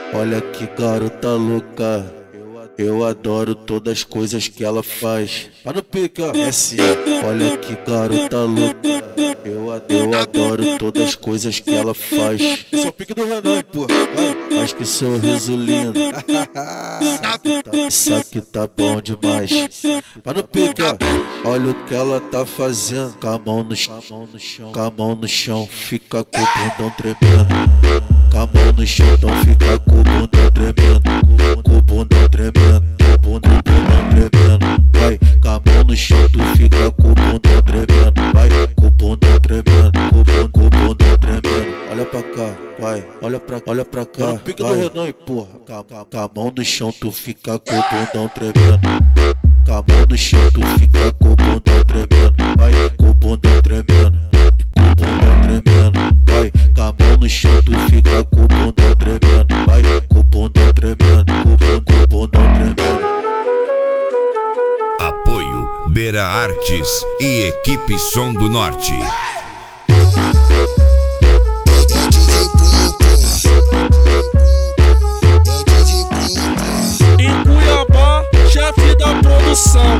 Olha que garota louca. Eu adoro todas as coisas que ela faz. Tá no pique, ó. Olha que garota louca. Eu adoro todas as coisas que ela faz. Esse é o pique do Renan, pô. Faz que sorriso lindo. Isso aqui tá bom demais. Tá no pique, ó. Olha o que ela tá fazendo. Com a mão no chão, com a mão no chão. Fica com o bundão tremendo. Com a mão no chão, então fica com o bundão tremendo. Com o bundão tremendo, com o bundão tremendo. Vai, com a mão no chão, tu fica com o bundão tremendo. Vai, com o bundão tremendo, com o bundão tremendo. Olha pra cá, vai, olha pra cá. No pique do Renan, porra. Com a mão no chão, tu fica com o bundão tremendo. Com a mão no chão, tu fica com o bundão tremendo. Vai, com o bundão tremendo, com o bundão tremendo. Vai, com a mão no chão, tu fica com o bundão tremendo. Vai, com o bundão tremendo, com o bundão tremendo. Apoio Beira Artes e Equipe Som do Norte. Em Cuiabá, chefe da produção.